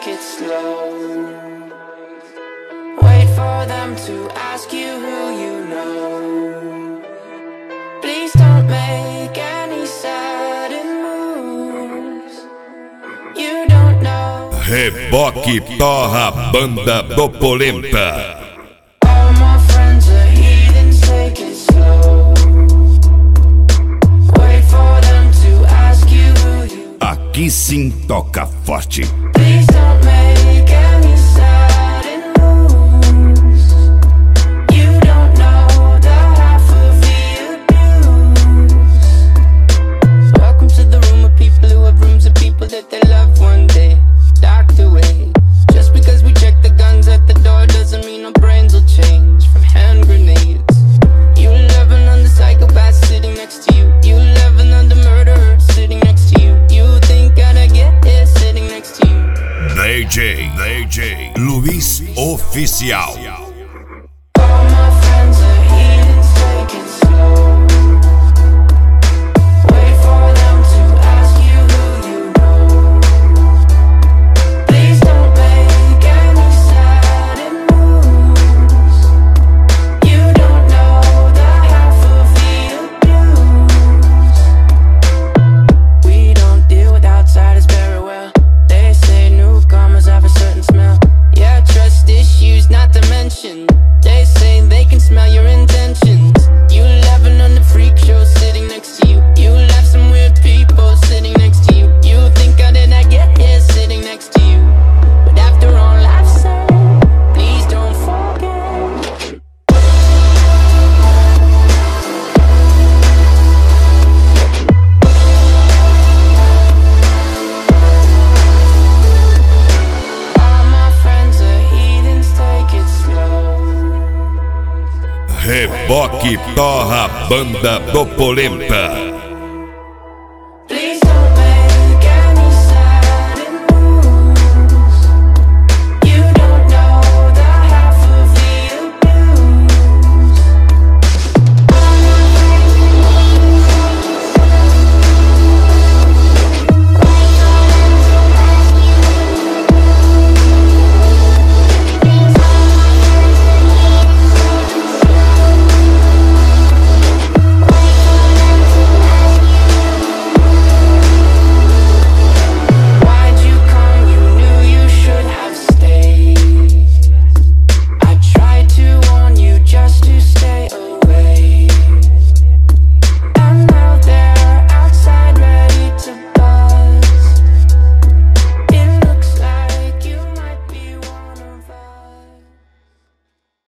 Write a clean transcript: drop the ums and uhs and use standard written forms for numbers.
take it slow. Wait for them to ask you who you know. Please don't make any sudden moves. You don't know. Reboque Torra, banda do Polenta. All my friends are heathens, take it slow. Wait for them to ask you who you know. Aqui sim toca forte. Please don't make any sudden moves. You don't know the half of the abuse. Welcome to the room of people who have rooms of people that they love one day docked away. Just because we check the guns at the door doesn't mean our brains will change from hand grenades. You love another psychopath sitting next to you. You love another murderer sitting next to you. You think I'd get here sitting next to you. DJ Luiz Oficial. All my friends are heathens, take it slow. Wait for them to ask you who you know. Please don't make any sudden moves. You don't know the half of the abuse. We don't deal with outsiders very well. They say newcomers have a certain smell. Yeah, trust issues not to mention. They say they can smell your intentions. You laughing on the freak show sitting next to you. You laugh some weird people sitting next to you. You think I did not get here sitting next to you. But after all I've said, please don't forget. All my friends are heathens, take it slow. Reboque Torra, banda do Polenta.